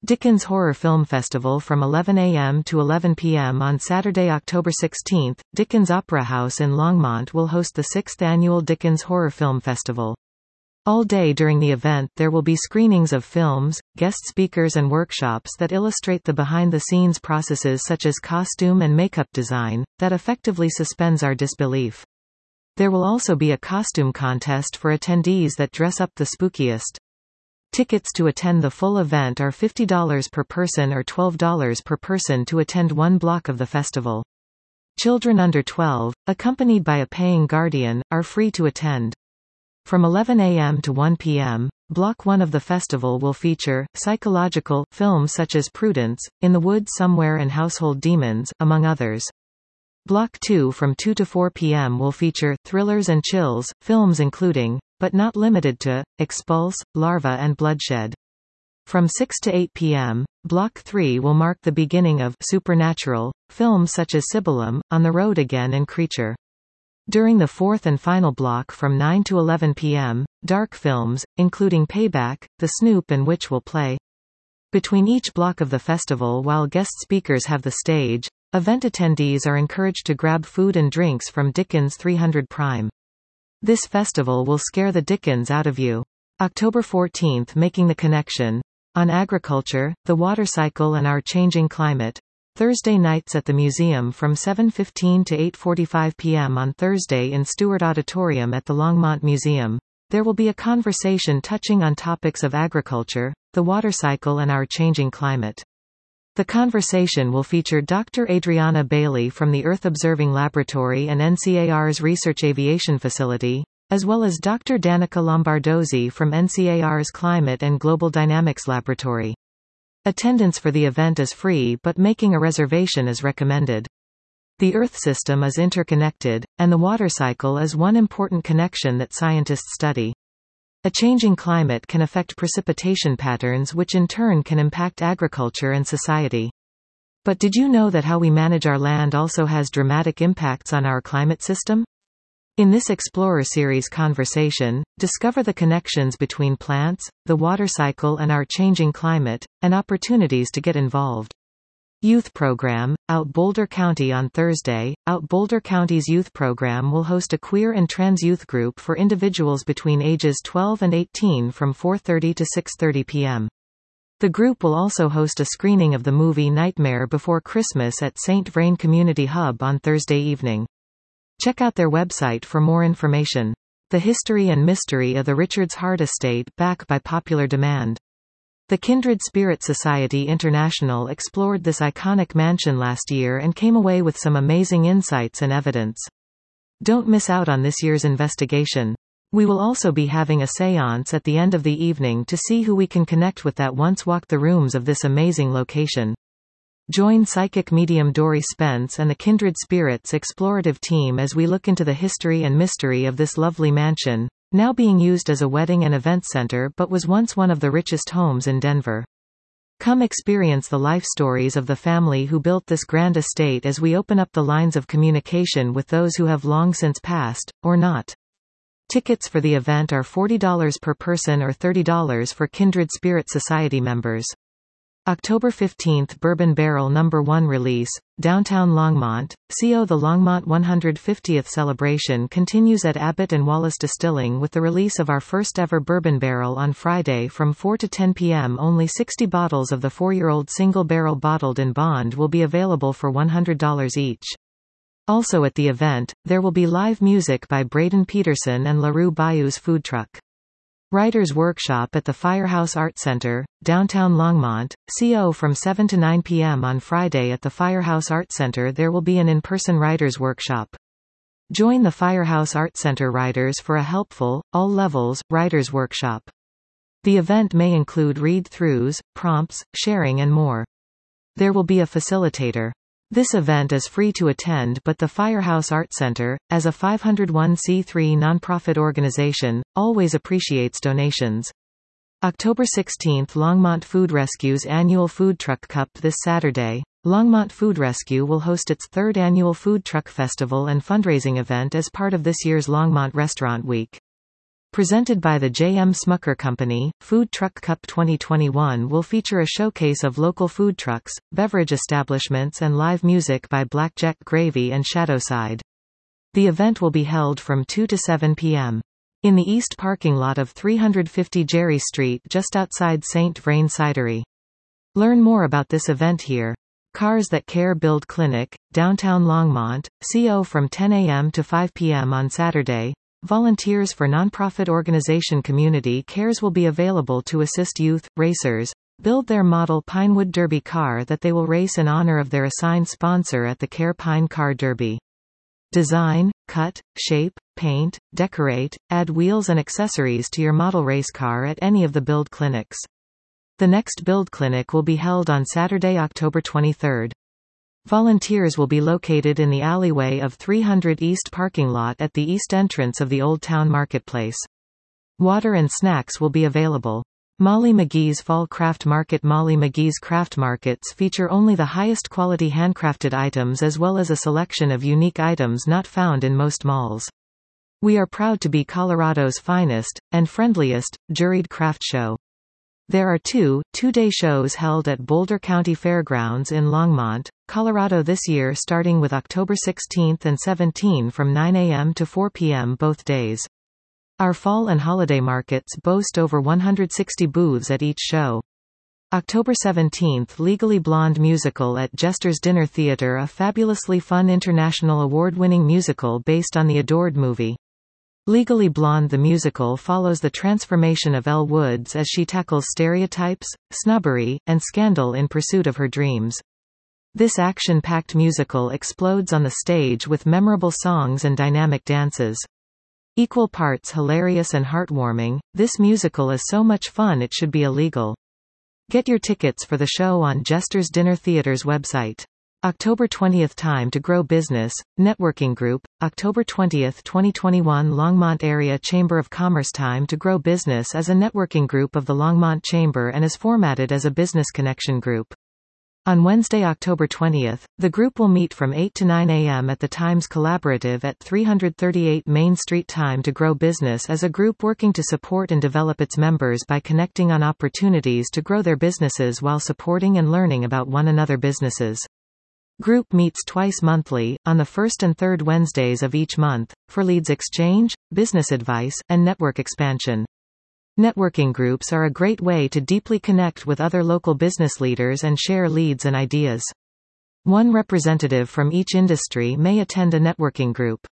Dickens Horror Film Festival from 11 a.m. to 11 p.m. on Saturday, October 16. Dickens Opera House in Longmont will host the 6th annual Dickens Horror Film Festival. All day during the event there will be screenings of films, guest speakers and workshops that illustrate the behind-the-scenes processes such as costume and makeup design, that effectively suspends our disbelief. There will also be a costume contest for attendees that dress up the spookiest. Tickets to attend the full event are $50 per person or $12 per person to attend one block of the festival. Children under 12, accompanied by a paying guardian, are free to attend. From 11 a.m. to 1 p.m., Block 1 of the festival will feature psychological films such as Prudence, In the Woods Somewhere and Household Demons, among others. Block 2 from 2 to 4 p.m. will feature thrillers and chills, films including, but not limited to, Expulse, Larva and Bloodshed. From 6 to 8 p.m., Block 3 will mark the beginning of supernatural films such as Sibyllum, On the Road Again and Creature. During the fourth and final block from 9 to 11 p.m., dark films, including Payback, The Snoop and Witch will play. Between each block of the festival while guest speakers have the stage, event attendees are encouraged to grab food and drinks from Dickens 300 Prime. This festival will scare the Dickens out of you. October 14, Making the Connection. On agriculture, the water cycle and our changing climate. Thursday nights at the museum from 7:15 to 8:45 p.m. on Thursday in Stewart Auditorium at the Longmont Museum. There will be a conversation touching on topics of agriculture, the water cycle and our changing climate. The conversation will feature Dr. Adriana Bailey from the Earth Observing Laboratory and NCAR's Research Aviation Facility, as well as Dr. Danica Lombardozzi from NCAR's Climate and Global Dynamics Laboratory. Attendance for the event is free but making a reservation is recommended. The Earth system is interconnected, and the water cycle is one important connection that scientists study. A changing climate can affect precipitation patterns which in turn can impact agriculture and society. But did you know that how we manage our land also has dramatic impacts on our climate system? In this Explorer Series conversation, discover the connections between plants, the water cycle and our changing climate, and opportunities to get involved. Youth Program, Out Boulder County on Thursday. Out Boulder County's youth program will host a queer and trans youth group for individuals between ages 12 and 18 from 4:30 to 6:30 p.m. The group will also host a screening of the movie Nightmare Before Christmas at St. Vrain Community Hub on Thursday evening. Check out their website for more information. The history and mystery of the Richards Hart Estate back by popular demand. The Kindred Spirit Society International explored this iconic mansion last year and came away with some amazing insights and evidence. Don't miss out on this year's investigation. We will also be having a séance at the end of the evening to see who we can connect with that once walked the rooms of this amazing location. Join psychic medium Dory Spence and the Kindred Spirits explorative team as we look into the history and mystery of this lovely mansion, now being used as a wedding and event center but was once one of the richest homes in Denver. Come experience the life stories of the family who built this grand estate as we open up the lines of communication with those who have long since passed, or not. Tickets for the event are $40 per person or $30 for Kindred Spirit Society members. October 15, Bourbon Barrel No. 1 release, Downtown Longmont. CO The Longmont 150th celebration continues at Abbott and Wallace Distilling with the release of our first ever Bourbon Barrel on Friday from 4 to 10 p.m. Only 60 bottles of the 4-year-old single barrel bottled in bond will be available for $100 each. Also at the event, there will be live music by Braden Peterson and LaRue Bayou's food truck. Writers' Workshop at the Firehouse Art Center, downtown Longmont. CO from 7 to 9 p.m. on Friday at the Firehouse Art Center there will be an in-person writers' workshop. Join the Firehouse Art Center writers for a helpful, all levels, writers' workshop. The event may include read-throughs, prompts, sharing and more. There will be a facilitator. This event is free to attend but the Firehouse Art Center, as a 501c3 nonprofit organization, always appreciates donations. October 16, Longmont Food Rescue's annual Food Truck Cup this Saturday. Longmont Food Rescue will host its third annual Food Truck Festival and fundraising event as part of this year's Longmont Restaurant Week. Presented by the J.M. Smucker Company, Food Truck Cup 2021 will feature a showcase of local food trucks, beverage establishments and live music by Blackjack Gravy and Shadowside. The event will be held from 2 to 7 p.m. in the east parking lot of 350 Jerry Street just outside St. Vrain Cidery. Learn more about this event here. Cars That Care Build Clinic, downtown Longmont, CO from 10 a.m. to 5 p.m. on Saturday. Volunteers for nonprofit organization Community Cares will be available to assist youth racers build their model Pinewood Derby car that they will race in honor of their assigned sponsor at the Care Pine Car Derby. Design, cut, shape, paint, decorate, add wheels and accessories to your model race car at any of the build clinics. The next build clinic will be held on Saturday, October 23rd. Volunteers will be located in the alleyway of 300 East parking lot at the east entrance of the Old Town Marketplace. Water and snacks will be available. Molly McGee's Fall Craft Market. Molly McGee's craft markets feature only the highest quality handcrafted items as well as a selection of unique items not found in most malls. We are proud to be Colorado's finest, and friendliest, juried craft show. There are two-day shows held at Boulder County Fairgrounds in Longmont, Colorado this year, starting with October 16 and 17 from 9 a.m. to 4 p.m. both days. Our fall and holiday markets boast over 160 booths at each show. October 17, Legally Blonde musical at Jester's Dinner Theater, a fabulously fun international award-winning musical based on the adored movie. Legally Blonde the musical follows the transformation of Elle Woods as she tackles stereotypes, snobbery, and scandal in pursuit of her dreams. This action-packed musical explodes on the stage with memorable songs and dynamic dances. Equal parts hilarious and heartwarming, this musical is so much fun it should be illegal. Get your tickets for the show on Jester's Dinner Theater's website. October 20th Time to Grow Business, Networking Group, October 20th 2021 Longmont Area Chamber of Commerce. Time to Grow Business is a networking group of the Longmont Chamber and is formatted as a business connection group. On Wednesday, October 20th, the group will meet from 8 to 9 a.m. at the Times Collaborative at 338 Main Street. Time to Grow Business is a group working to support and develop its members by connecting on opportunities to grow their businesses while supporting and learning about one another businesses. Group meets twice monthly, on the first and third Wednesdays of each month, for leads exchange, business advice, and network expansion. Networking groups are a great way to deeply connect with other local business leaders and share leads and ideas. One representative from each industry may attend a networking group.